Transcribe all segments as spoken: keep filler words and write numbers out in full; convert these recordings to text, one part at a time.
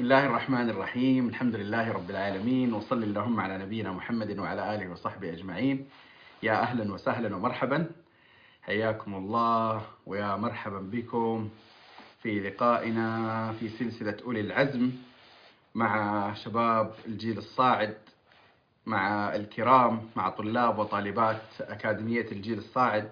بسم الله الرحمن الرحيم. الحمد لله رب العالمين، وصل اللهم على نبينا محمد وعلى آله وصحبه أجمعين. يا أهلا وسهلا ومرحبا، حياكم الله ويا مرحبا بكم في لقائنا في سلسلة أولي العزم مع شباب الجيل الصاعد، مع الكرام، مع طلاب وطالبات أكاديمية الجيل الصاعد،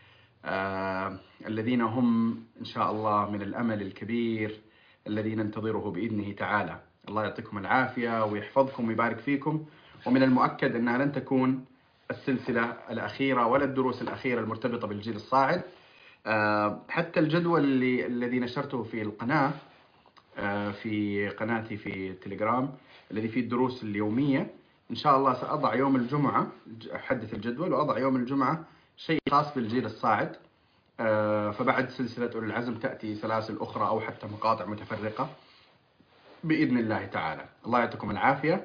آه الذين هم إن شاء الله من الأمل الكبير الذي ننتظره بإذنه تعالى. الله يعطيكم العافية ويحفظكم ويبارك فيكم. ومن المؤكد أنها لن تكون السلسلة الأخيرة ولا الدروس الأخيرة المرتبطة بالجيل الصاعد. آه حتى الجدول اللي الذي نشرته في القناة، آه في قناتي في التليجرام، الذي فيه الدروس اليومية، إن شاء الله سأضع يوم الجمعة، أحدث الجدول وأضع يوم الجمعة شيء خاص بالجيل الصاعد. فبعد سلسلة أولي العزم تأتي سلاسل أخرى أو حتى مقاطع متفرقة بإذن الله تعالى. الله يعطيكم العافية،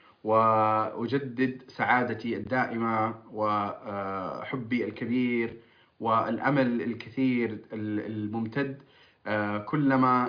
وأجدد سعادتي الدائمة وحبي الكبير والأمل الكثير الممتد كلما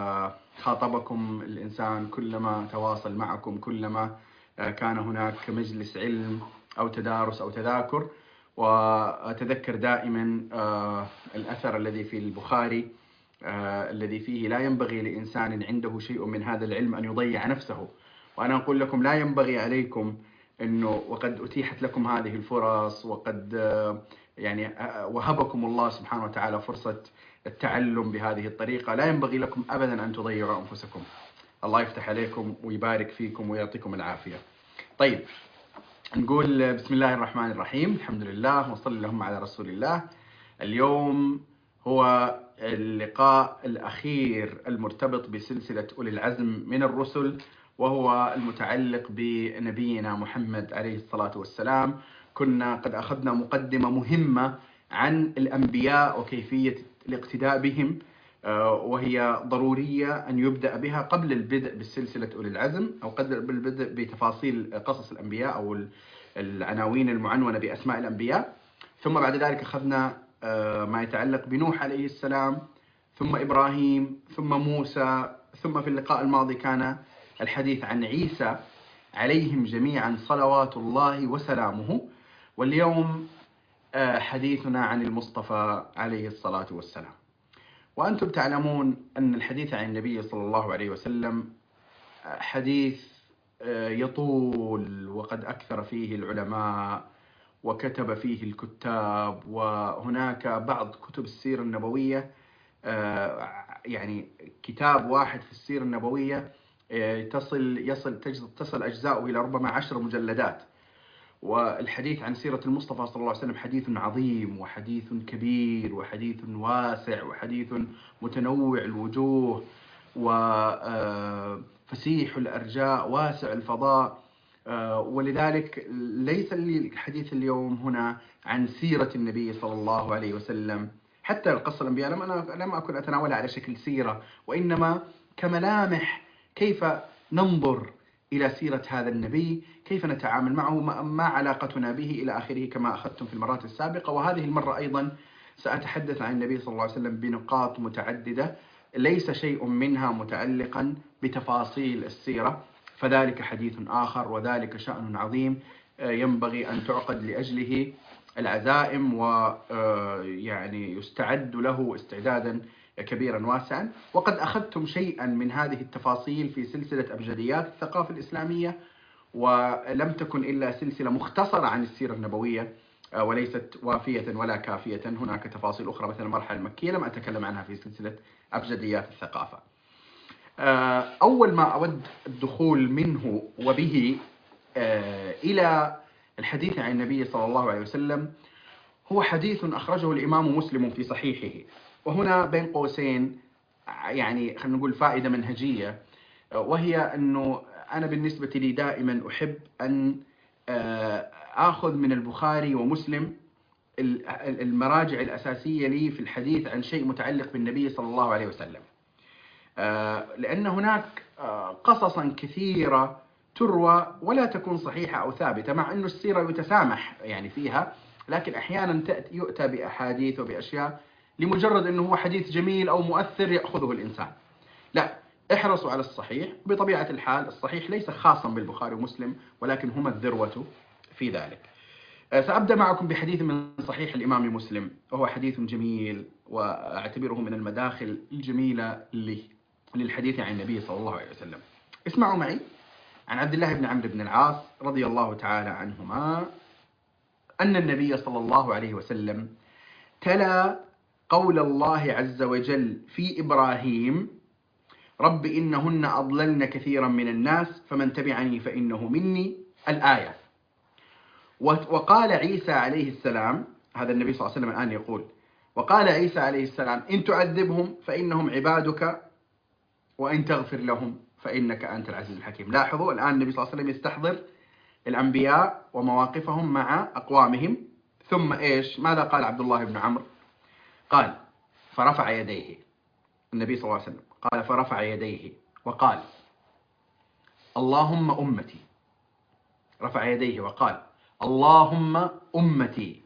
خاطبكم الإنسان، كلما تواصل معكم، كلما كان هناك مجلس علم أو تدارس أو تذاكر. وأتذكر دائما آه الأثر الذي في البخاري آه الذي فيه: لا ينبغي لإنسان عنده شيء من هذا العلم أن يضيع نفسه. وأنا أقول لكم لا ينبغي عليكم أنه، وقد أتيحت لكم هذه الفرص، وقد آه يعني آه وهبكم الله سبحانه وتعالى فرصة التعلم بهذه الطريقة، لا ينبغي لكم أبدا أن تضيعوا أنفسكم. الله يفتح عليكم ويبارك فيكم ويعطيكم العافية. طيب، نقول بسم الله الرحمن الرحيم، الحمد لله، وصل اللهم على رسول الله. اليوم هو اللقاء الأخير المرتبط بسلسلة أولي العزم من الرسل، وهو المتعلق بنبينا محمد عليه الصلاة والسلام. كنا قد أخذنا مقدمة مهمة عن الأنبياء وكيفية الاقتداء بهم، وهي ضرورية أن يبدأ بها قبل البدء بالسلسلة أولي العزم، أو قبل البدء بتفاصيل قصص الأنبياء أو العناوين المعنونة بأسماء الأنبياء. ثم بعد ذلك أخذنا ما يتعلق بنوح عليه السلام، ثم إبراهيم، ثم موسى، ثم في اللقاء الماضي كان الحديث عن عيسى عليهم جميعا صلوات الله وسلامه. واليوم حديثنا عن المصطفى عليه الصلاة والسلام. وأنتم تعلمون أن الحديث عن النبي صلى الله عليه وسلم حديث يطول، وقد أكثر فيه العلماء وكتب فيه الكتاب، وهناك بعض كتب السيرة النبوية، يعني كتاب واحد في السيرة النبوية تصل يصل تصل أجزاؤه إلى ربما عشر مجلدات. والحديث عن سيرة المصطفى صلى الله عليه وسلم حديث عظيم وحديث كبير وحديث واسع وحديث متنوع الوجوه وفسيح الأرجاء واسع الفضاء. ولذلك ليس لي الحديث اليوم هنا عن سيرة النبي صلى الله عليه وسلم، حتى القصة الأنبياء لم أنا لم أكن أتناولها على شكل سيرة، وإنما كملامح كيف ننظر إلى سيرة هذا النبي، كيف نتعامل معه، ما علاقتنا به إلى آخره، كما أخذتم في المرات السابقة. وهذه المرة أيضا سأتحدث عن النبي صلى الله عليه وسلم بنقاط متعددة، ليس شيء منها متعلقا بتفاصيل السيرة، فذلك حديث آخر وذلك شأن عظيم ينبغي أن تعقد لأجله العزائم، ويعني يستعد له استعدادا كبيرا واسعا. وقد أخذتم شيئا من هذه التفاصيل في سلسلة أبجديات الثقافة الإسلامية، ولم تكن إلا سلسلة مختصرة عن السيرة النبوية وليست وافية ولا كافية. هناك تفاصيل أخرى مثل المرحلة المكية لم أتكلم عنها في سلسلة أبجديات الثقافة. أول ما أود الدخول منه وبه إلى الحديث عن النبي صلى الله عليه وسلم هو حديث أخرجه الإمام مسلم في صحيحه. وهنا بين قوسين يعني خلينا نقول فائدة منهجية، وهي أنه أنا بالنسبة لي دائما أحب أن آخذ من البخاري ومسلم المراجع الأساسية لي في الحديث عن شيء متعلق بالنبي صلى الله عليه وسلم، لأن هناك قصصا كثيرة تروى ولا تكون صحيحة أو ثابتة، مع أن السيرة يتسامح يعني فيها، لكن أحيانا يؤتى بأحاديث وبأشياء لمجرد أنه هو حديث جميل أو مؤثر يأخذه الإنسان. لا، احرصوا على الصحيح. بطبيعة الحال الصحيح ليس خاصا بالبخاري ومسلم، ولكن هما الذروة في ذلك. سأبدأ معكم بحديث من صحيح الإمام مسلم، وهو حديث جميل وأعتبره من المداخل الجميلة للحديث عن النبي صلى الله عليه وسلم. اسمعوا معي. عن عبد الله بن عمرو بن العاص رضي الله تعالى عنهما أن النبي صلى الله عليه وسلم تلا قول الله عز وجل في إبراهيم: رب إنهن أضللن كثيرا من الناس فمن تبعني فإنه مني، الآية. وقال عيسى عليه السلام، هذا النبي صلى الله عليه وسلم الآن يقول، وقال عيسى عليه السلام: إن تعذبهم فإنهم عبادك وإن تغفر لهم فإنك أنت العزيز الحكيم. لاحظوا الآن النبي صلى الله عليه وسلم يستحضر الأنبياء ومواقفهم مع أقوامهم. ثم إيش ماذا قال عبد الله بن عمرو؟ قال: فرفع يديه النبي صلى الله عليه وسلم، قال فرفع يديه وقال: اللهم أمتي. رفع يديه وقال: اللهم أمتي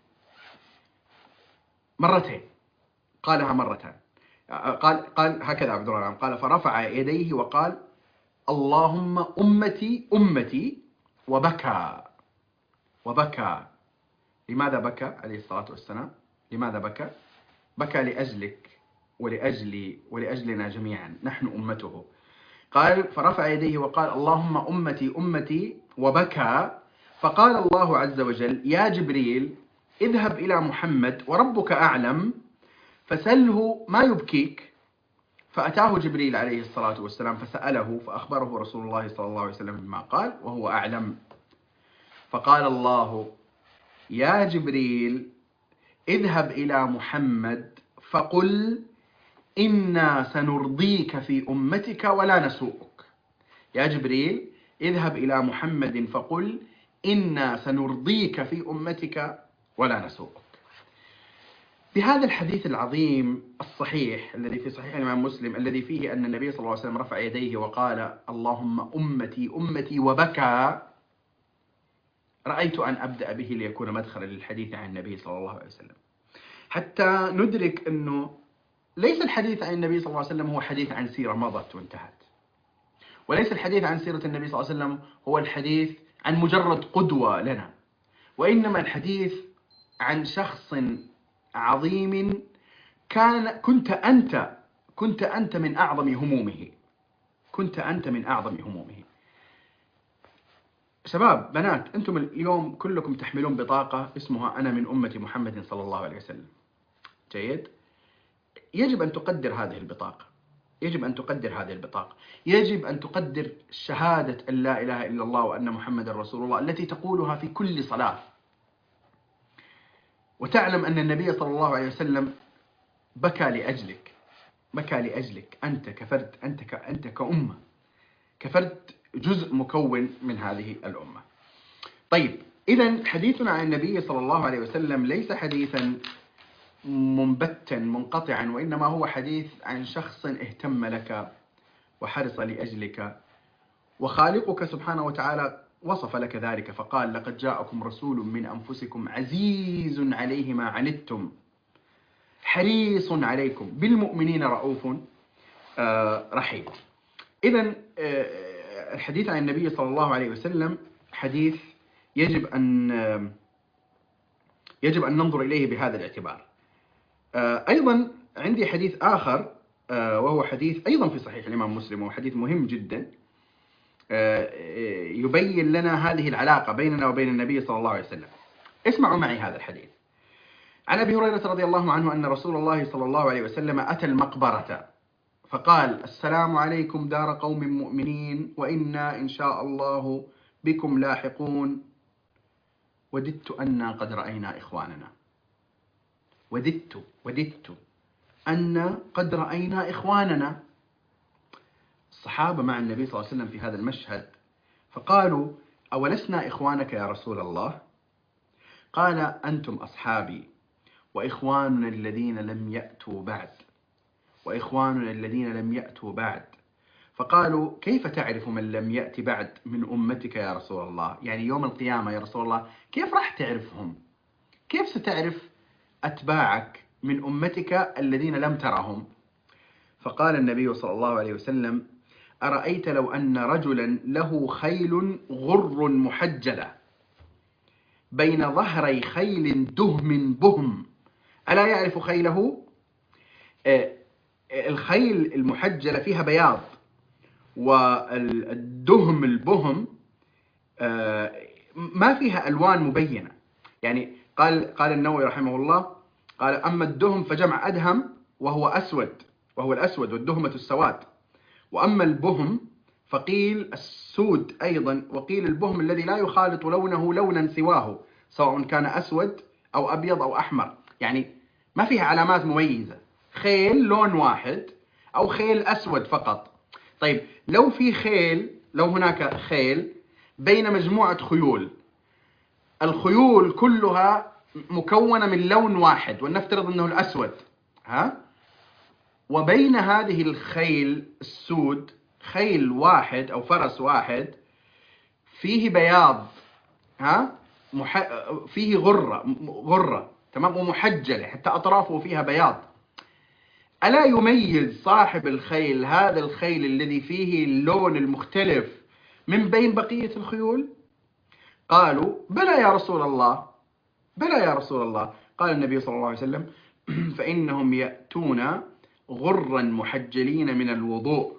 مرتين، قالها مرتين. قال قال هكذا عبد الله بن عمرو، قال فرفع يديه وقال: اللهم أمتي أمتي، وبكى وبكى. لماذا بكى عليه الصلاة والسلام؟ لماذا بكى؟ بكى لأجلك ولأجلي ولأجلنا جميعا، نحن أمته. قال فرفع يديه وقال: اللهم أمتي أمتي، وبكى. فقال الله عز وجل: يا جبريل اذهب إلى محمد وربك أعلم فسله ما يبكيك. فأتاه جبريل عليه الصلاة والسلام فسأله، فأخبره رسول الله صلى الله عليه وسلم بما قال وهو أعلم. فقال الله: يا جبريل اذهب إلى محمد فقل إنا سنرضيك في أمتك ولا نسوءك. يا جبريل اذهب إلى محمد فقل إنا سنرضيك في أمتك ولا نسوءك. بهذا الحديث العظيم الصحيح الذي في صحيح الإمام مسلم، الذي فيه أن النبي صلى الله عليه وسلم رفع يديه وقال: اللهم أمتي أمتي، وبكى، رأيت أن أبدأ به ليكون مدخلا للحديث عن النبي صلى الله عليه وسلم، حتى ندرك أنه ليس الحديث عن النبي صلى الله عليه وسلم هو حديث عن سيرة مضت وانتهت، وليس الحديث عن سيرة النبي صلى الله عليه وسلم هو الحديث عن مجرد قدوة لنا، وإنما الحديث عن شخص عظيم كان كنت أنت كنت أنت من أعظم همومه كنت أنت من أعظم همومه. شباب بنات، أنتم اليوم كلكم تحملون بطاقة اسمها أنا من أمة محمد صلى الله عليه وسلم. جيد؟ يجب أن تقدر هذه البطاقة يجب أن تقدر هذه البطاقة يجب أن تقدر شهادة أن لا إله إلا الله وأن محمد رسول الله التي تقولها في كل صلاة، وتعلم أن النبي صلى الله عليه وسلم بكى لأجلك بكى لأجلك أنت كفرد، أنت ك... أنت كأمة، كفرد جزء مكون من هذه الأمة. طيب، إذن حديثنا عن النبي صلى الله عليه وسلم ليس حديثا منبتا منقطعا، وإنما هو حديث عن شخص اهتم لك وحرص لأجلك، وخالقك سبحانه وتعالى وصف لك ذلك فقال: لقد جاءكم رسول من أنفسكم عزيز عليه ما عنتم حريص عليكم بالمؤمنين رؤوف رحيم. إذن الحديث عن النبي صلى الله عليه وسلم حديث يجب أن يجب أن ننظر إليه بهذا الاعتبار. أيضا عندي حديث آخر وهو حديث أيضا في صحيح الإمام مسلم، وهو حديث مهم جدا يبين لنا هذه العلاقة بيننا وبين النبي صلى الله عليه وسلم. اسمعوا معي هذا الحديث. عن أبي هريرة رضي الله عنه أن رسول الله صلى الله عليه وسلم أتى المقبرة فقال: السلام عليكم دار قوم مؤمنين وإنا إن شاء الله بكم لاحقون، وددت أنا قد رأينا إخواننا وددت وددت أن قد رأينا إخواننا. الصحابة مع النبي صلى الله عليه وسلم في هذا المشهد فقالوا: أولسنا إخوانك يا رسول الله؟ قال: أنتم أصحابي وإخواننا الذين لم يأتوا بعد وإخواننا الذين لم يأتوا بعد. فقالوا: كيف تعرف من لم يأتي بعد من أمتك يا رسول الله؟ يعني يوم القيامة يا رسول الله كيف راح تعرفهم؟ كيف ستعرف أتباعك من أمتك الذين لم ترهم؟ فقال النبي صلى الله عليه وسلم: أرأيت لو أن رجلا له خيل غر محجلة بين ظهري خيل دهم بهم ألا يعرف خيله؟ آه الخيل المحجلة فيها بياض، والدهم البهم آه ما فيها ألوان مبينة. يعني قال قال النووي رحمه الله، قال أما الدهم فجمع أدهم وهو أسود، وهو الأسود والدهمة السواد، وأما البهم فقيل السود أيضا، وقيل البهم الذي لا يخالط لونه لونا سواه، سواء كان أسود أو أبيض أو أحمر، يعني ما فيها علامات مميزة، خيل لون واحد أو خيل أسود فقط. طيب لو في خيل، لو هناك خيل بين مجموعة خيول، الخيول كلها مكونة من لون واحد ولنفترض أنه الأسود، ها، وبين هذه الخيل السود خيل واحد أو فرس واحد فيه بياض، ها، مح... فيه غرة غرة تمام ومحجلة حتى أطرافه فيها بياض، ألا يميز صاحب الخيل هذا الخيل الذي فيه اللون المختلف من بين بقية الخيول؟ قالوا بلى يا رسول الله، بلى يا رسول الله. قال النبي صلى الله عليه وسلم فإنهم يأتون غرا محجلين من الوضوء.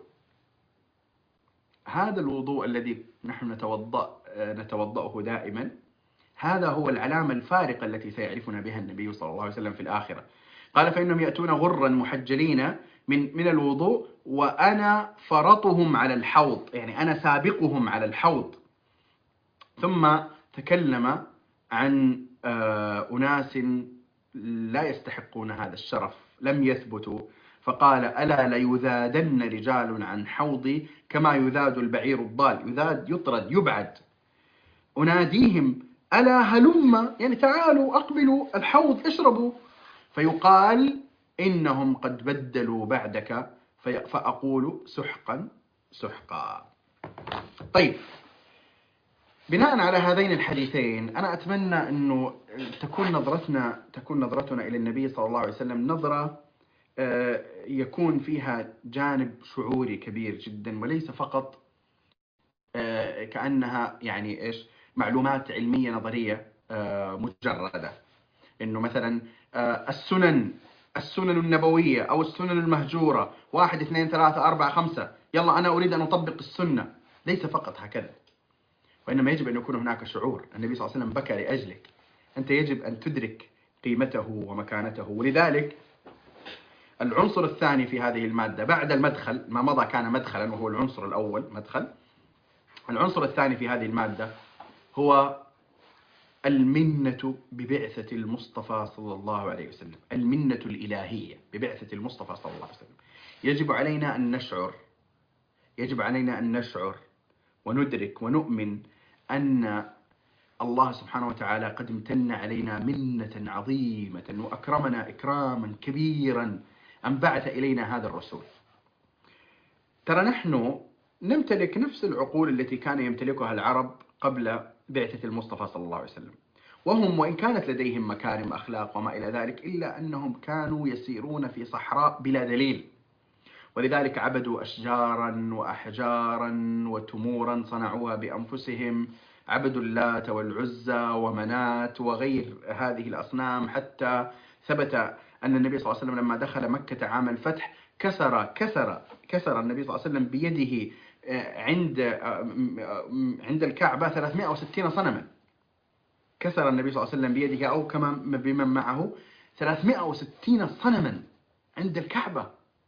هذا الوضوء الذي نحن نتوضأ نتوضأه دائما، هذا هو العلامة الفارقة التي سيعرفنا بها النبي صلى الله عليه وسلم في الآخرة. قال فإنهم يأتون غرا محجلين من من الوضوء وأنا فرطهم على الحوض، يعني أنا سابقهم على الحوض. ثم تكلم عن أناس لا يستحقون هذا الشرف، لم يثبتوا، فقال ألا ليذادن رجال عن حوضي كما يذاد البعير الضال، يذاد يطرد يبعد، أناديهم ألا هلم، يعني تعالوا أقبلوا الحوض اشربوا، فيقال إنهم قد بدلوا بعدك، فأقول سحقا سحقا. طيب بناء على هذين الحديثين أنا أتمنى أنه تكون نظرتنا تكون نظرتنا إلى النبي صلى الله عليه وسلم نظرة يكون فيها جانب شعوري كبير جدا، وليس فقط كأنها يعني إيش معلومات علمية نظرية مجردة، إنه مثلا السنن السنن النبوية أو السنن المهجورة واحد اثنين ثلاثة أربعة خمسة، يلا أنا أريد أن أطبق السنة. ليس فقط هكذا، وإنما يجب أن يكون هناك شعور. النبي صلى الله عليه وسلم بكى لأجلك، أنت يجب أن تدرك قيمته ومكانته. ولذلك العنصر الثاني في هذه المادة بعد المدخل، ما مضى كان مدخلا وهو العنصر الأول مدخل، العنصر الثاني في هذه المادة هو المنة ببعثة المصطفى صلى الله عليه وسلم، المنة الإلهية ببعثة المصطفى صلى الله عليه وسلم. يجب علينا أن نشعر يجب علينا أن نشعر وندرك ونؤمن أن الله سبحانه وتعالى قد امتن علينا منة عظيمة وأكرمنا إكراما كبيرا أن بعث إلينا هذا الرسول. ترى نحن نمتلك نفس العقول التي كان يمتلكها العرب قبل بعثة المصطفى صلى الله عليه وسلم، وهم وإن كانت لديهم مكارم أخلاق وما إلى ذلك إلا أنهم كانوا يسيرون في صحراء بلا دليل، ولذلك عبدوا أشجارا وأحجارا وتمورا صنعوها بأنفسهم، عبدوا اللات والعزى ومنات وغير هذه الأصنام، حتى ثبت أن النبي صلى الله عليه وسلم لما دخل مكة عام الفتح كسر كسر كسر النبي صلى الله عليه وسلم بيده عند عند الكعبة ثلاثمائة وستين صنما، كسر النبي صلى الله عليه وسلم بيده أو كما بمن معه ثلاثمائة وستين صنما عند الكعبة.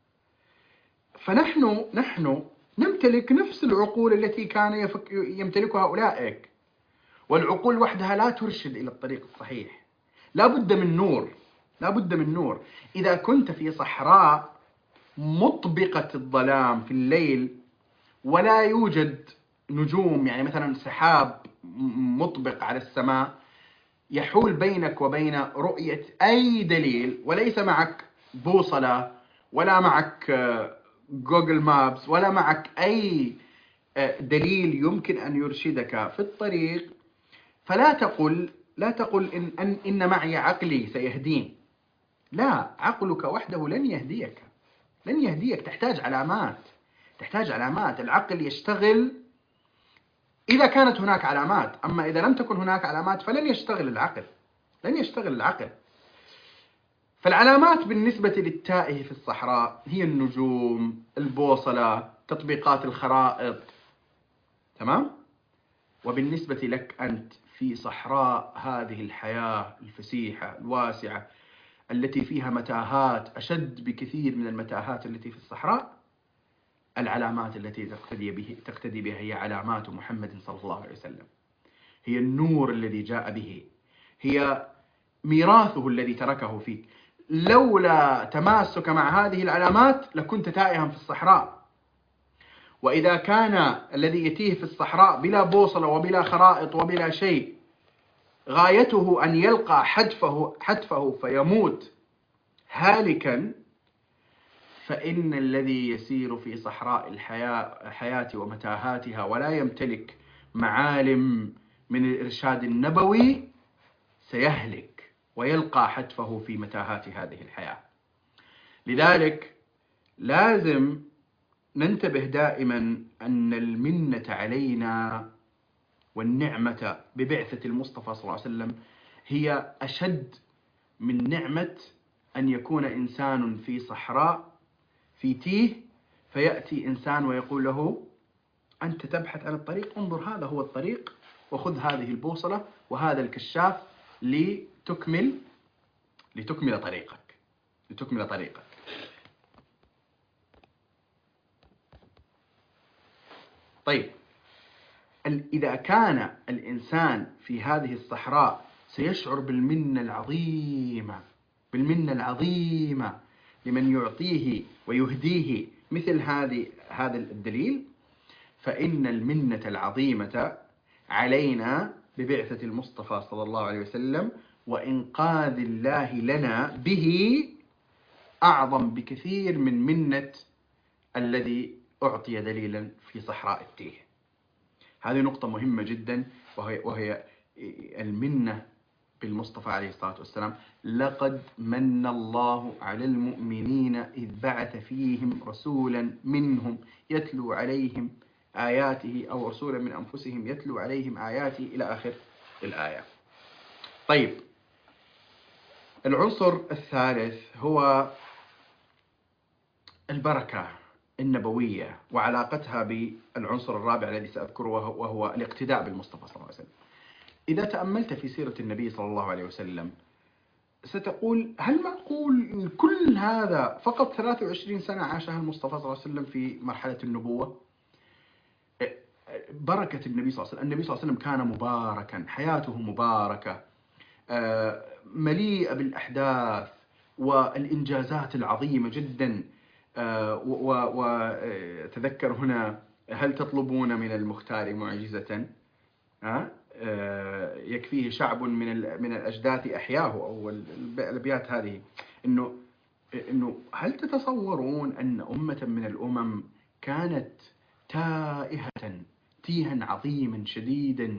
فنحن نحن نمتلك نفس العقول التي كان يمتلكها أولئك، والعقول وحدها لا ترشد إلى الطريق الصحيح، لا بد من نور، لا بد من نور. إذا كنت في صحراء مطبقة الظلام في الليل ولا يوجد نجوم، يعني مثلا سحاب مطبق على السماء يحول بينك وبين رؤية أي دليل، وليس معك بوصلة ولا معك جوجل مابس ولا معك أي دليل يمكن أن يرشدك في الطريق، فلا تقل لا تقل إن, أن, إن معي عقلي سيهدين. لا، عقلك وحده لن يهديك، لن يهديك، تحتاج علامات، تحتاج علامات. العقل يشتغل إذا كانت هناك علامات، أما إذا لم تكن هناك علامات فلن يشتغل العقل، لن يشتغل العقل. فالعلامات بالنسبة للتائه في الصحراء هي النجوم، البوصلة، تطبيقات الخرائط، تمام؟ وبالنسبة لك أنت في صحراء هذه الحياة الفسيحة الواسعة التي فيها متاهات أشد بكثير من المتاهات التي في الصحراء، العلامات التي تقتدي به تقتدي بها هي علامات محمد صلى الله عليه وسلم، هي النور الذي جاء به، هي ميراثه الذي تركه فيك. لولا تماسك مع هذه العلامات لكنت تائها في الصحراء. وإذا كان الذي يتيه في الصحراء بلا بوصلة وبلا خرائط وبلا شيء غايته أن يلقى حتفه, حتفه فيموت هالكا، فإن الذي يسير في صحراء الحياة الحياة ومتاهاتها ولا يمتلك معالم من الإرشاد النبوي سيهلك ويلقى حتفه في متاهات هذه الحياة. لذلك لازم ننتبه دائما أن المنة علينا والنعمة ببعثة المصطفى صلى الله عليه وسلم هي أشد من نعمة أن يكون إنسان في صحراء في تيه فيأتي إنسان ويقول له أنت تبحث عن الطريق، انظر هذا هو الطريق وخذ هذه البوصلة وهذا الكشاف لتكمل لتكمل طريقك لتكمل طريقك. طيب، إذا كان الإنسان في هذه الصحراء سيشعر بالمنة العظيمة بالمنة العظيمة لمن يعطيه ويهديه مثل هذه هذا الدليل، فإن المنة العظيمة علينا ببعثة المصطفى صلى الله عليه وسلم وإنقاذ الله لنا به أعظم بكثير من منة الذي أعطي دليلا في صحراء التيه. هذه نقطة مهمة جدا، وهي, وهي المنة بالمصطفى عليه الصلاة والسلام. لقد من الله على المؤمنين إذ بعث فيهم رسولا منهم يتلو عليهم آياته، أو رسولا من أنفسهم يتلو عليهم آياته إلى آخر الآية. طيب، العنصر الثالث هو البركة النبوية وعلاقتها بالعنصر الرابع الذي سأذكره، وهو الاقتداء بالمصطفى صلى الله عليه وسلم. إذا تأملت في سيرة النبي صلى الله عليه وسلم ستقول هل معقول كل هذا فقط ثلاث وعشرين سنة عاشها المصطفى صلى الله عليه وسلم في مرحلة النبوة؟ بركة النبي صلى الله عليه وسلم، النبي صلى الله عليه وسلم كان مباركا، حياته مباركة مليئة بالأحداث والإنجازات العظيمة جدا. وتذكر هنا هل تطلبون من المختار معجزة يكفيه شعب من من الأجداث أحياه، أو الأبيات هذه، إنه إنه هل تتصورون أن أمة من الأمم كانت تائهة تيها عظيما شديدا،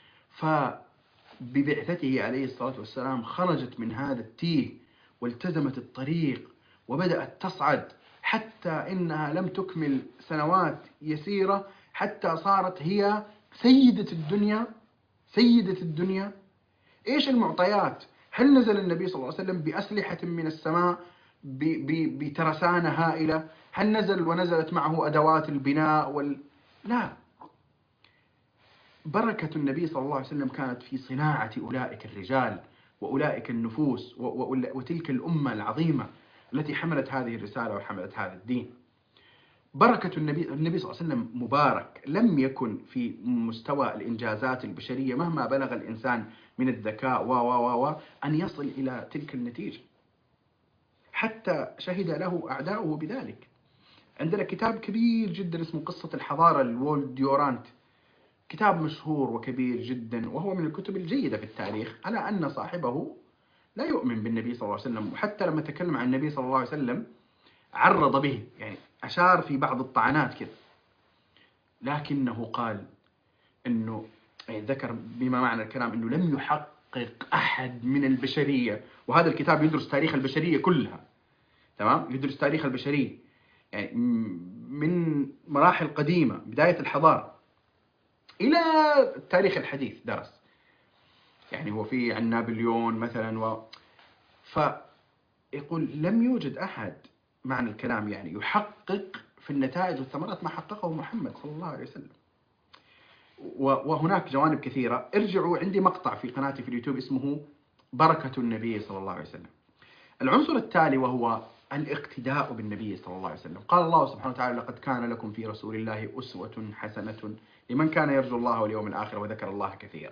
فببعثته عليه الصلاة والسلام خرجت من هذا التيه والتزمت الطريق وبدأت تصعد، حتى إنها لم تكمل سنوات يسيرة حتى صارت هي سيدة الدنيا سيدة الدنيا. إيش المعطيات؟ هل نزل النبي صلى الله عليه وسلم بأسلحة من السماء بترسانة هائلة؟ هل نزل ونزلت معه أدوات البناء وال... لا. بركة النبي صلى الله عليه وسلم كانت في صناعة أولئك الرجال وأولئك النفوس وتلك الأمة العظيمة التي حملت هذه الرسالة وحملت هذا الدين. بركة النبي النبي صلى الله عليه وسلم مبارك، لم يكن في مستوى الإنجازات البشرية مهما بلغ الإنسان من الذكاء و و و أن يصل إلى تلك النتيجة، حتى شهد له أعداؤه بذلك. عندنا كتاب كبير جدا اسمه قصة الحضارة لوولد ديورانت، كتاب مشهور وكبير جدا، وهو من الكتب الجيدة في التاريخ، على أن صاحبه لا يؤمن بالنبي صلى الله عليه وسلم، وحتى لما تكلم عن النبي صلى الله عليه وسلم عرض به، يعني أشار في بعض الطعنات كذا، لكنه قال أنه يعني ذكر بما معنى الكلام أنه لم يحقق أحد من البشرية، وهذا الكتاب يدرس تاريخ البشرية كلها، تمام، يدرس تاريخ البشرية يعني من مراحل قديمة، بداية الحضارة إلى التاريخ الحديث درس. يعني هو في عن نابليون مثلا و... فيقول لم يوجد أحد، معنى الكلام يعني، يحقق في النتائج والثمرات ما حققه محمد صلى الله عليه وسلم. وهناك جوانب كثيرة. ارجعوا، عندي مقطع في قناتي في اليوتيوب اسمه بركة النبي صلى الله عليه وسلم. العنصر التالي وهو الاقتداء بالنبي صلى الله عليه وسلم. قال الله سبحانه وتعالى: لقد كان لكم في رسول الله أسوة حسنة لمن كان يرجو الله واليوم الآخر وذكر الله كثيرا.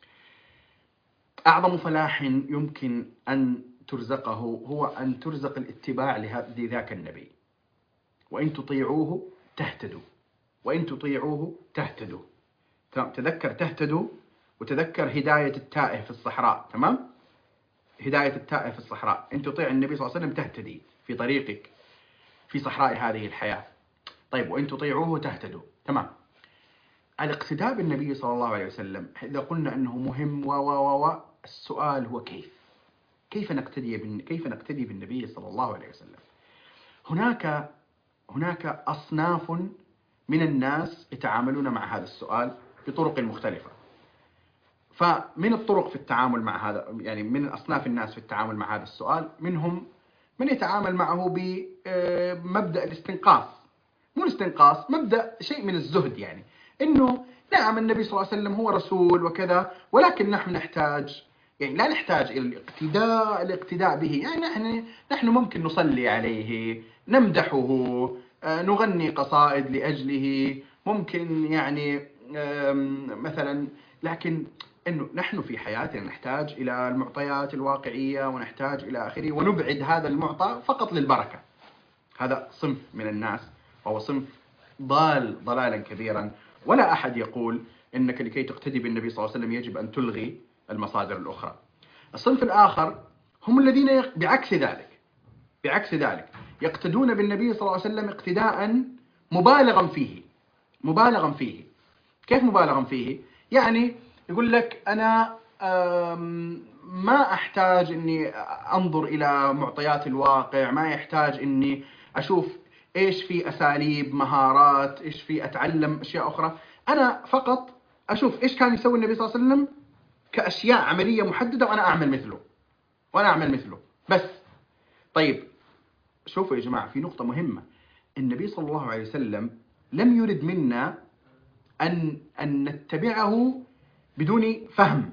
أعظم فلاح يمكن أن ترزقه هو أن ترزق الاتباع لذاك النبي. وإن تطيعوه تهتدوا، وإن تطيعوه تهتدوا. تذكر تهتدوا، وتذكر هداية التائه في الصحراء. تمام؟ هداية التائه في الصحراء، إن تطيع النبي صلى الله عليه وسلم تهتدي في طريقك في صحراء هذه الحياة. طيب، وإن تطيعوه تهتدوا. تمام. الاقتداء بالنبي صلى الله عليه وسلم، إذا قلنا أنه مهم و و و السؤال هو كيف؟ كيف نقتدي بال... كيف نقتدي بالنبي صلى الله عليه وسلم؟ هناك هناك أصناف من الناس يتعاملون مع هذا السؤال بطرق مختلفة. فمن الطرق في التعامل مع هذا، يعني من أصناف الناس في التعامل مع هذا السؤال، منهم من يتعامل معه بمبدأ الاستنقاص. مو الاستنقاص، مبدأ شيء من الزهد، يعني إنه نعم النبي صلى الله عليه وسلم هو رسول وكذا، ولكن نحن نحتاج، يعني لا نحتاج إلى الاقتداء الاقتداء به. يعني نحن نحن ممكن نصلي عليه، نمدحه، نغني قصائد لأجله، ممكن يعني مثلا، لكن إنه نحن في حياتنا نحتاج إلى المعطيات الواقعية ونحتاج إلى آخره، ونبعد هذا المعطى فقط للبركة. هذا صنف من الناس، وهو صنف ضال ضلالا كبيرا. ولا أحد يقول إنك لكي تقتدي بالنبي صلى الله عليه وسلم يجب أن تلغي المصادر الأخرى. الصنف الآخر هم الذين بعكس ذلك بعكس ذلك يقتدون بالنبي صلى الله عليه وسلم اقتداء مبالغا فيه مبالغا فيه كيف مبالغا فيه؟ يعني يقول لك أنا ما أحتاج أني أنظر إلى معطيات الواقع، ما يحتاج أني أشوف إيش في أساليب، مهارات، إيش في أتعلم أشياء أخرى. أنا فقط أشوف إيش كان يسوي النبي صلى الله عليه وسلم كأشياء عملية محددة، وأنا أعمل مثله وأنا أعمل مثله بس. طيب شوفوا يا جماعة، في نقطة مهمة. النبي صلى الله عليه وسلم لم يرد منا أن أن نتبعه بدون فهم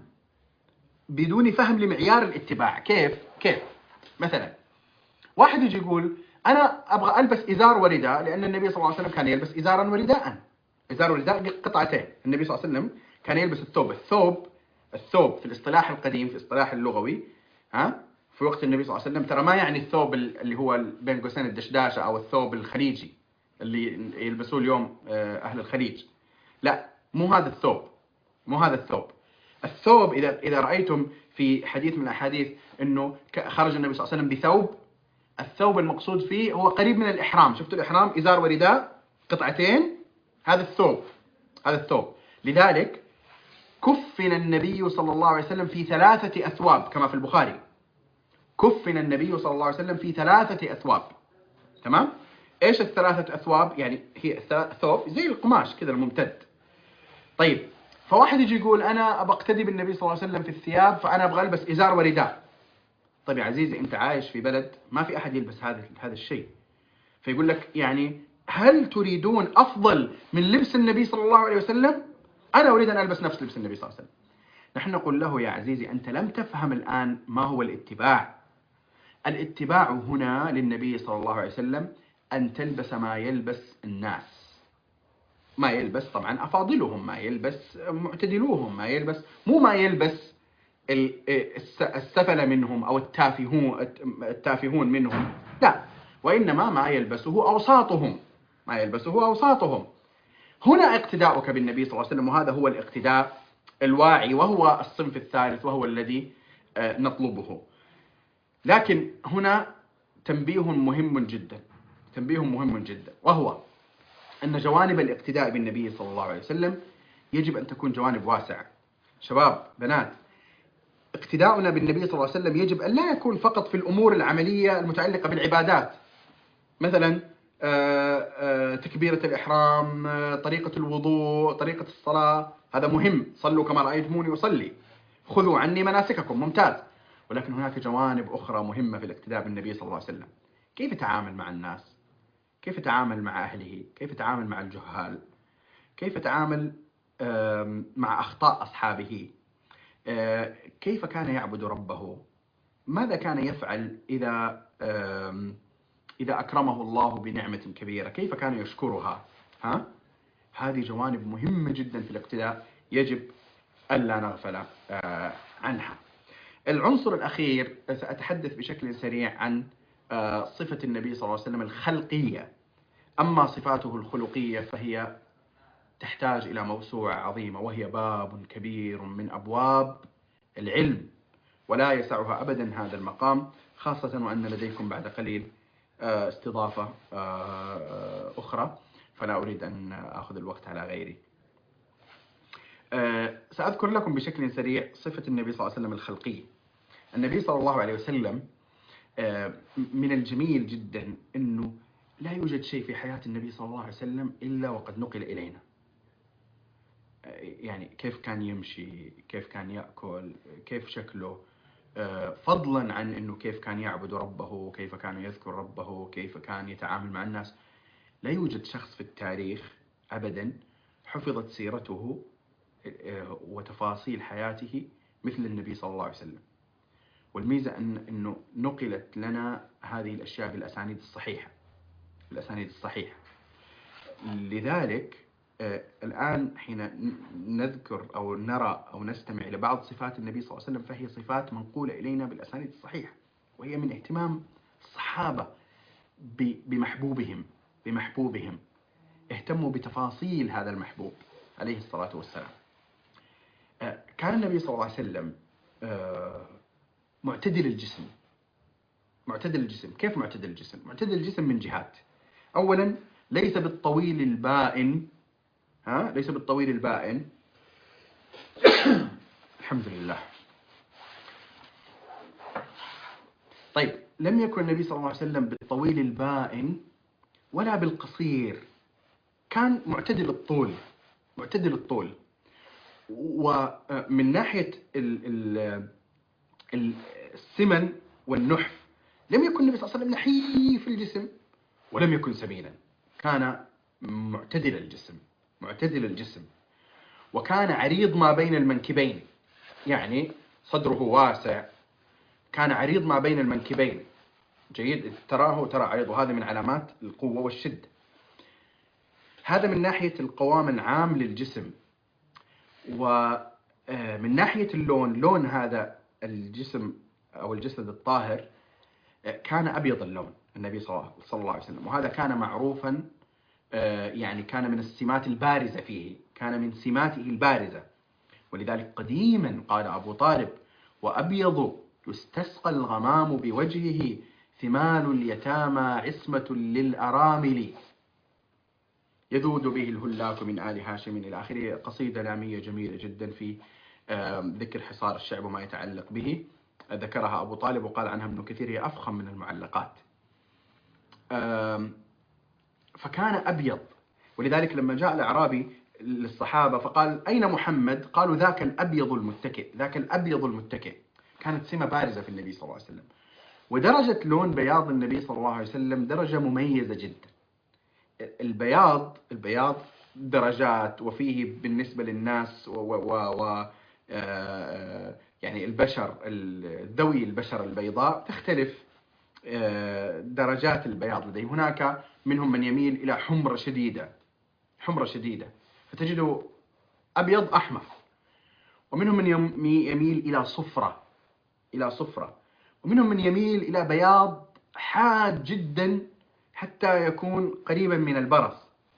بدون فهم لمعيار الاتباع. كيف؟ كيف؟ مثلا واحد يجي يقول أنا أبغى ألبس إزار ورداء، لأن النبي صلى الله عليه وسلم كان يلبس إزارا ورداء. إزار ورداء قطعتين. النبي صلى الله عليه وسلم كان يلبس الثوب الثوب الثوب في الاصطلاح القديم، في الاصطلاح اللغوي، ها في وقت النبي صلى الله عليه وسلم، ترى ما يعني الثوب اللي هو بين قوسين الدشداشة أو الثوب الخليجي اللي يلبسوه اليوم أهل الخليج. لا، مو هذا الثوب مو هذا الثوب الثوب إذا إذا رأيتم في حديث من الأحاديث إنه خرج النبي صلى الله عليه وسلم بثوب، الثوب المقصود فيه هو قريب من الإحرام. شفتوا الإحرام؟ إزار ورداء قطعتين، هذا الثوب هذا الثوب لذلك كفن النبي صلى الله عليه وسلم في ثلاثة أثواب كما في البخاري. كفن النبي صلى الله عليه وسلم في ثلاثة أثواب. تمام؟ إيش الثلاثة أثواب؟ يعني هي ثوب زي القماش كذا الممتد. طيب، فواحد يجي يقول أنا أبغى أقتدي بالنبي صلى الله عليه وسلم في الثياب، فأنا أبغى ألبس إزار ورداء. طيب يا عزيزي، أنت عايش في بلد ما في أحد يلبس هذا هذا الشيء، فيقول لك يعني هل تريدون أفضل من لبس النبي صلى الله عليه وسلم؟ أنا أريد أن ألبس نفس لبس النبي صلى الله عليه وسلم. نحن نقول له يا عزيزي، أنت لم تفهم الآن ما هو الاتباع. الاتباع هنا للنبي صلى الله عليه وسلم أن تلبس ما يلبس الناس، ما يلبس طبعا أفاضلهم، ما يلبس معتدلوهم، ما يلبس مو ما يلبس السفل منهم أو التافهون التافهون منهم، لا، وإنما ما يلبسه أوساطهم ما يلبسه أوساطهم. هنا اقتداؤك بالنبي صلى الله عليه وسلم، وهذا هو الاقتداء الواعي، وهو الصنف الثالث، وهو الذي نطلبه. لكن هنا تنبيه مهم جدا تنبيه مهم جدا وهو أن جوانب الاقتداء بالنبي صلى الله عليه وسلم يجب أن تكون جوانب واسعة. شباب، بنات، اقتداؤنا بالنبي صلى الله عليه وسلم يجب أن لا يكون فقط في الأمور العملية المتعلقة بالعبادات. مثلا تكبيرة الإحرام، طريقة الوضوء، طريقة الصلاة، هذا مهم. صلوا كما رأيتموني أصلي، خذوا عني مناسككم، ممتاز. ولكن هناك جوانب أخرى مهمة في الاقتداء بالنبي صلى الله عليه وسلم. كيف يتعامل مع الناس؟ كيف يتعامل مع أهله؟ كيف يتعامل مع الجهال؟ كيف يتعامل مع أخطاء أصحابه؟ كيف كان يعبد ربه؟ ماذا كان يفعل إذا إذا أكرمه الله بنعمة كبيرة؟ كيف كان يشكرها؟ ها؟ هذه جوانب مهمة جدا في الاقتداء، يجب ألا نغفل عنها. العنصر الأخير سأتحدث بشكل سريع عن صفة النبي صلى الله عليه وسلم الخلقية. أما صفاته الخلقية فهي تحتاج إلى موسوعة عظيمة، وهي باب كبير من أبواب العلم، ولا يسعها أبدا هذا المقام، خاصة وأن لديكم بعد قليل استضافة أخرى، فلا أريد أن أخذ الوقت على غيري. سأذكر لكم بشكل سريع صفة النبي صلى الله عليه وسلم الخلقية. النبي صلى الله عليه وسلم من الجميل جدا أنه لا يوجد شيء في حياة النبي صلى الله عليه وسلم إلا وقد نقل إلينا. يعني كيف كان يمشي، كيف كان يأكل، كيف شكله، فضلا عن أنه كيف كان يعبد ربه، كيف كان يذكر ربه، كيف كان يتعامل مع الناس. لا يوجد شخص في التاريخ أبدا حفظت سيرته وتفاصيل حياته مثل النبي صلى الله عليه وسلم. والميزة أن أنه نقلت لنا هذه الأشياء بالأسانيد الصحيحة، بالأسانيد الصحيحة. لذلك الآن حين نذكر أو نرى أو نستمع إلى بعض صفات النبي صلى الله عليه وسلم فهي صفات منقولة إلينا بالأسانيد الصحيحة، وهي من اهتمام الصحابة بمحبوبهم بمحبوبهم اهتموا بتفاصيل هذا المحبوب عليه الصلاة والسلام. كان النبي صلى الله عليه وسلم معتدل الجسم. معتدل الجسم كيف معتدل الجسم؟ معتدل الجسم من جهات. أولا ليس بالطويل البائن، ها ليس بالطويل البائن الحمد لله. طيب، لم يكن النبي صلى الله عليه وسلم بالطويل البائن ولا بالقصير، كان معتدل الطول، معتدل الطول. ومن ناحية السمن والنحف لم يكن النبي صلى الله عليه وسلم نحيف الجسم ولم يكن سمينا، كان معتدل الجسم، معتدل الجسم. وكان عريض ما بين المنكبين، يعني صدره واسع، كان عريض ما بين المنكبين. جيد، تراه ترى عريض، وهذا من علامات القوة والشدة. هذا من ناحية القوام العام للجسم. ومن ناحية اللون، لون هذا الجسم أو الجسد الطاهر كان أبيض اللون النبي صلى الله عليه وسلم، وهذا كان معروفا، يعني كان من السمات البارزة فيه، كان من سماته البارزة. ولذلك قديما قال أبو طالب: وأبيض يستسقى الغمام بوجهه، ثمال اليتامى عصمة للأرامل، يذود به الهلاك من آل هاشم، إلى آخره. قصيدة لامية جميلة جدا في ذكر حصار الشعب وما يتعلق به، ذكرها أبو طالب وقال عنها ابن كثير هي أفخم من المعلقات. فكان أبيض. ولذلك لما جاء الأعرابي للصحابة فقال: أين محمد؟ قالوا: ذاك الأبيض المتكئ، ذاك الأبيض المتكئ. كانت سمة بارزة في النبي صلى الله عليه وسلم. ودرجة لون بياض النبي صلى الله عليه وسلم درجة مميزة جدا. البياض البياض درجات، وفيه بالنسبة للناس و, و, و يعني البشر ذوي البشر البيضاء تختلف درجات البياض لديه. هناك منهم من يميل إلى حمرة شديدة، حمرة شديدة فتجده أبيض أحمر، ومنهم من يميل إلى صفرة، إلى صفرة، ومنهم من يميل إلى بياض حاد جدا حتى يكون قريبا من البرص.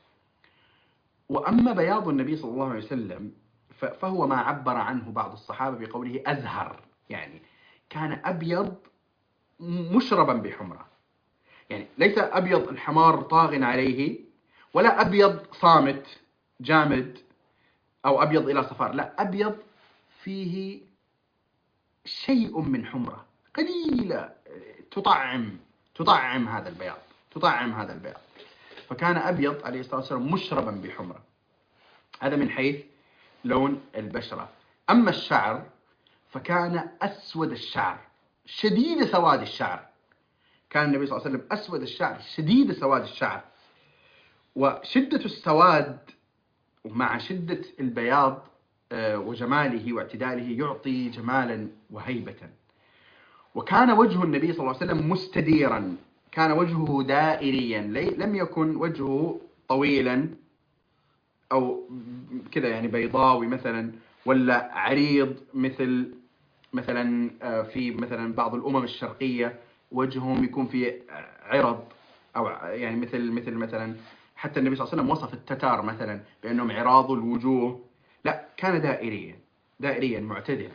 وأما بياض النبي صلى الله عليه وسلم فهو ما عبر عنه بعض الصحابة بقوله أزهر، يعني كان أبيض مشربا بحمرة، يعني ليس أبيض الحمار طاغ عليه، ولا أبيض صامت جامد أو أبيض إلى صفار، لا، أبيض فيه شيء من حمرة قليلة تطعم تطعم هذا البياض، تطعم هذا البياض. فكان أبيض عليه الصلاة والسلام مشربا بحمرة. هذا من حيث لون البشرة. أما الشعر فكان أسود الشعر شديد سواد الشعر. كان النبي صلى الله عليه وسلم أسود الشعر شديد سواد الشعر. وشدة السواد ومع شدة البياض وجماله واعتداله يعطي جمالا وهيبة. وكان وجه النبي صلى الله عليه وسلم مستديرا، كان وجهه دائريا، لم يكن وجهه طويلا أو كذا يعني بيضاوي مثلا، ولا عريض مثل مثلا في مثلا بعض الأمم الشرقية وجههم يكون في عرض، أو يعني مثل مثل مثلا حتى النبي صلى الله عليه وسلم وصف التتار مثلا بأنهم عراض الوجوه. لا، كان دائريا دائريا معتدلا.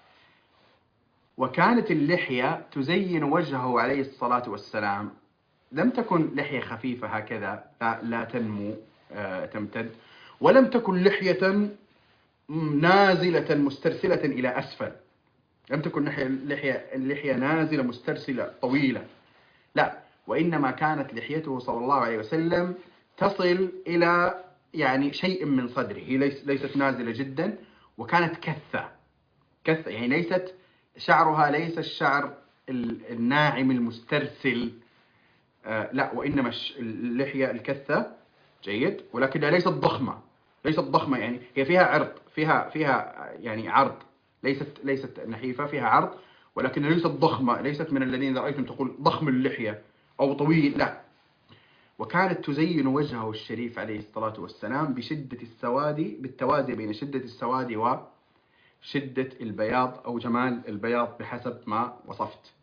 وكانت اللحية تزين وجهه عليه الصلاة والسلام. لم تكن لحية خفيفة هكذا لا, لا تنمو آه تمتد، ولم تكن لحية نازلة مسترسلة إلى أسفل. لم تكن لحية, لحية, لحية نازلة مسترسلة طويلة، لا، وإنما كانت لحيته صلى الله عليه وسلم تصل إلى يعني شيء من صدره، هي ليست نازلة جدا، وكانت كثة كثة يعني ليست شعرها ليس الشعر الناعم المسترسل، آه لا، وإنما اللحية الكثة جيد، ولكنها ليست ضخمة ليست ضخمة يعني هي فيها عرض، فيها فيها يعني عرض، ليست ليست نحيفة، فيها عرض، ولكنها ليست ضخمة، ليست من الذين رأيتم تقول ضخم اللحية أو طويل، لا. وكانت تزين وجهه الشريف عليه الصلاة والسلام بشدة السواد، بالتوازي بين شدة السواد وشدة البياض أو جمال البياض بحسب ما وصفت.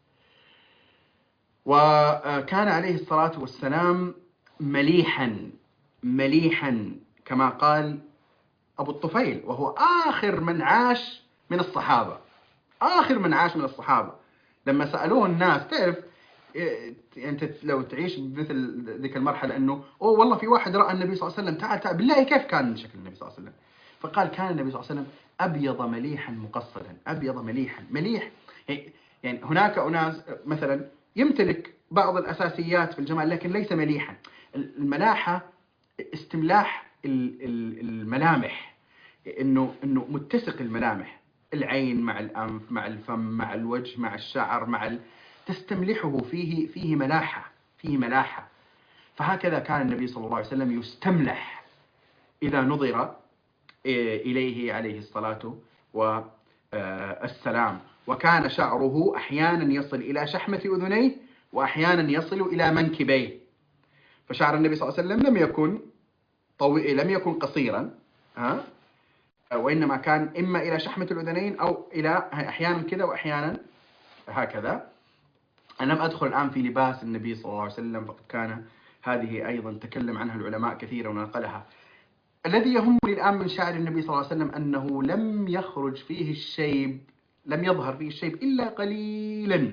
وكان عليه الصلاة والسلام مليحا مليحا كما قال أبو الطفيل، وهو آخر من عاش من الصحابة آخر من عاش من الصحابة لما سألوه الناس، تعرف أنت لو تعيش مثل ذيك المرحلة أنه أوه والله في واحد رأى النبي صلى الله عليه وسلم، تعال تعال بالله كيف كان شكل النبي صلى الله عليه وسلم؟ فقال كان النبي صلى الله عليه وسلم أبيض مليحا مقصدا، أبيض مليحا مليح. يعني هناك أناس مثلا يمتلك بعض الأساسيات في الجمال لكن ليس مليحا. الملاحة استملاح الملامح، إنه إنه متسق الملامح، العين مع الأنف مع الفم مع الوجه مع الشعر مع ال... تستملحه، فيه فيه ملاحة فيه ملاحة. فهكذا كان النبي صلى الله عليه وسلم يستملح إذا نظر إليه عليه الصلاة والسلام. وكان شعره أحيانا يصل إلى شحمة أذنيه وأحيانا يصل إلى منكبيه. فشعر النبي صلى الله عليه وسلم لم يكن طويل، لم يكن قصيرا، ها، وإنما كان إما إلى شحمة الأذنين أو إلى أحيانا كذا وأحيانا هكذا. أنا لم أدخل الآن في لباس النبي صلى الله عليه وسلم، فقد كان هذه أيضا تكلم عنها العلماء كثيرا ونقلها. الذي يهمني الآن من شعر النبي صلى الله عليه وسلم أنه لم يخرج فيه الشيب، لم يظهر فيه الشيب إلا قليلا.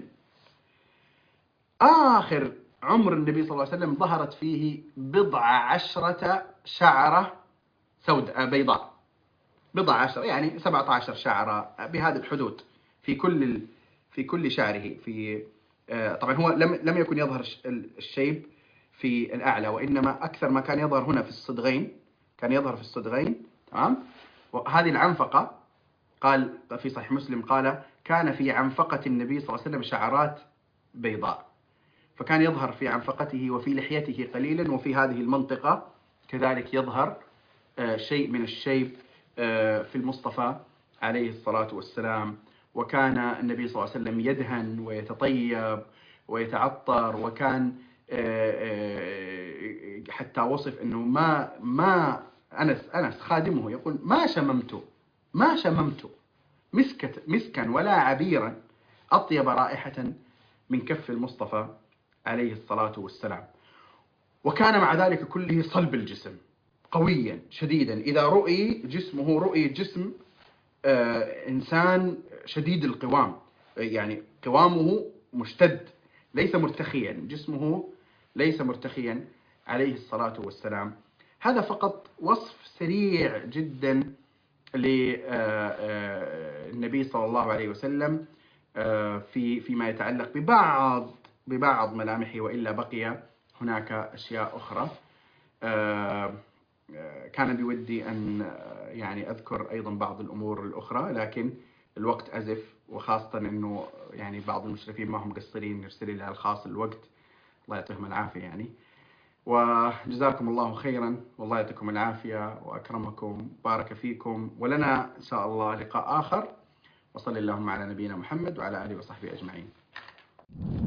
آخر عمر النبي صلى الله عليه وسلم ظهرت فيه بضع عشرة شعرة سوداء بيضاء، بضع عشر يعني سبعة عشر شعرة بهذه الحدود في كل في كل شعره. في طبعا هو لم لم يكن يظهر الشيب في الأعلى، وإنما أكثر ما كان يظهر هنا في الصدغين، كان يظهر في الصدغين، تمام. وهذه العنفقة قال في صحيح مسلم قال كان في عنفقة النبي صلى الله عليه وسلم شعرات بيضاء، فكان يظهر في عنفقته وفي لحيته قليلا، وفي هذه المنطقة كذلك يظهر شيء من الشيب في المصطفى عليه الصلاة والسلام. وكان النبي صلى الله عليه وسلم يدهن ويتطيب ويتعطر، وكان حتى وصف أنه ما ما أنس أنس خادمه يقول ما شممت ما شممت مسكة مسكا ولا عبيرا أطيب رائحة من كف المصطفى عليه الصلاة والسلام. وكان مع ذلك كله صلب الجسم قويا شديدا، إذا رؤي جسمه رؤي جسم آه إنسان شديد القوام، يعني قوامه مشتد ليس مرتخيا، جسمه ليس مرتخيا عليه الصلاة والسلام. هذا فقط وصف سريع جدا للنبي صلى الله عليه وسلم في فيما يتعلق ببعض ببعض ملامحه، وإلا بقي هناك أشياء أخرى آه، كان بودي أن يعني أذكر أيضا بعض الأمور الأخرى، لكن الوقت أزف، وخاصة أنه يعني بعض المشرفين ما هم مقصرين، يرسل لي على الخاص الوقت، الله يعطيهم العافية يعني. وجزاكم الله خيرا، والله يعطيكم العافية وأكرمكم، بارك فيكم، ولنا إن شاء الله لقاء آخر. وصلى اللهم على نبينا محمد وعلى آله وصحبه أجمعين.